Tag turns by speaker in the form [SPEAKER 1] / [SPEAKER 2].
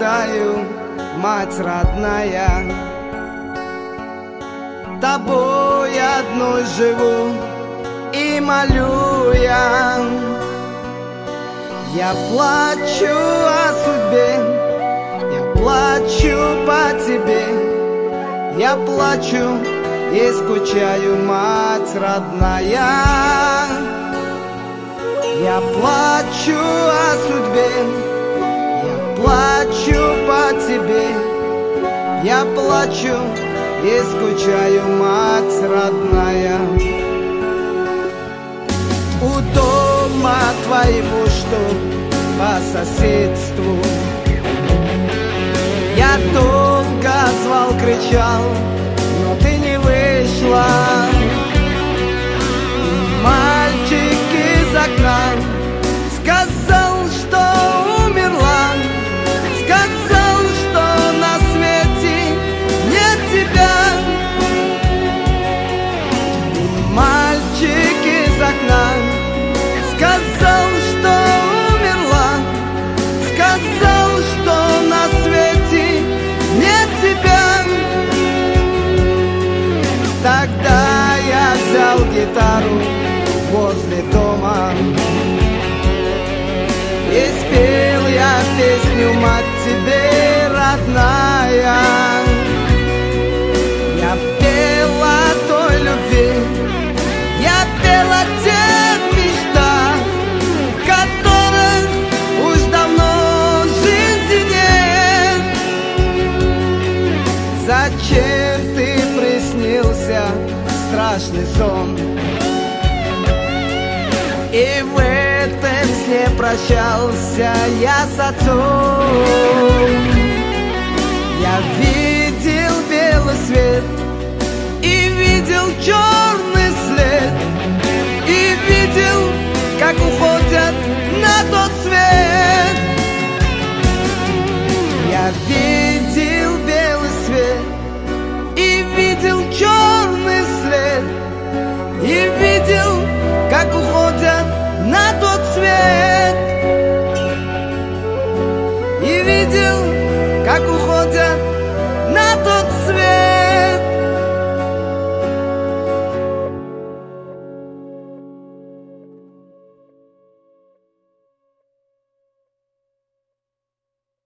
[SPEAKER 1] рыдаю, мать родная. Тобой одной живу и молю я. Я плачу о судьбе, я плачу по тебе, я плачу и скучаю, мать родная. Я плачу о судьбе, я плачу по тебе, я плачу и скучаю, мать родная. У дома твоего, что по соседству, я долго звал, кричал, но ты не вышла. Мальчик из окна сказал, что умерла, сказал, что на свете нет тебя. Мальчик из окна сказал, что умерла, сказал, что на свете нет тебя. Тогда я взял гитару возле дома и спел я песню, мать тебе родная. Я пел о той любви, я пел о тех мечтах, в которых уж давно жизни нет. Зачем ты приснился страшный сон? И в этом сне прощался я с отцом. Я видел белый свет и видел черный след, и видел, как уходят на тот свет. Я видел белый свет и видел черный след, и видел, как уходят на тот свет, и видел, как уходят на тот свет.